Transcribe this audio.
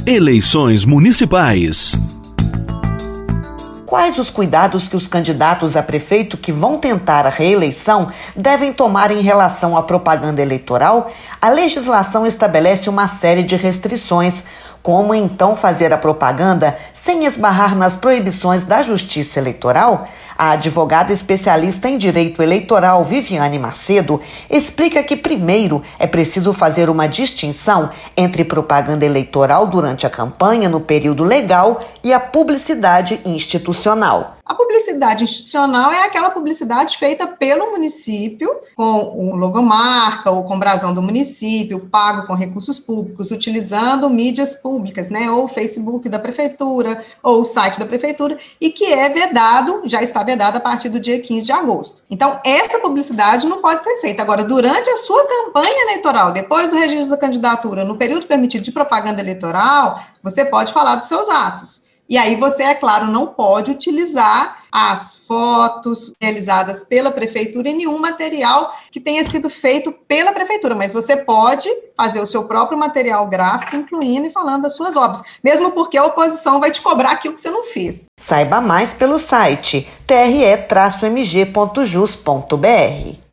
Eleições municipais. Quais os cuidados que os candidatos a prefeito que vão tentar a reeleição devem tomar em relação à propaganda eleitoral? A legislação estabelece uma série de restrições. Como então fazer a propaganda sem esbarrar nas proibições da Justiça Eleitoral? A advogada especialista em direito eleitoral Viviane Macedo explica que primeiro é preciso fazer uma distinção entre propaganda eleitoral durante a campanha no período legal e a publicidade institucional. A publicidade institucional é aquela publicidade feita pelo município, com o logomarca ou com brasão do município, pago com recursos públicos, utilizando mídias públicas, ou o Facebook da prefeitura, ou o site da prefeitura, e que é vedado, já está vedado a partir do dia 15 de agosto. Então, essa publicidade não pode ser feita. Agora, durante a sua campanha eleitoral, depois do registro da candidatura, no período permitido de propaganda eleitoral, você pode falar dos seus atos. E aí você, é claro, não pode utilizar as fotos realizadas pela prefeitura e nenhum material que tenha sido feito pela prefeitura, mas você pode fazer o seu próprio material gráfico, incluindo e falando das suas obras, mesmo porque a oposição vai te cobrar aquilo que você não fez. Saiba mais pelo site tre-mg.jus.br.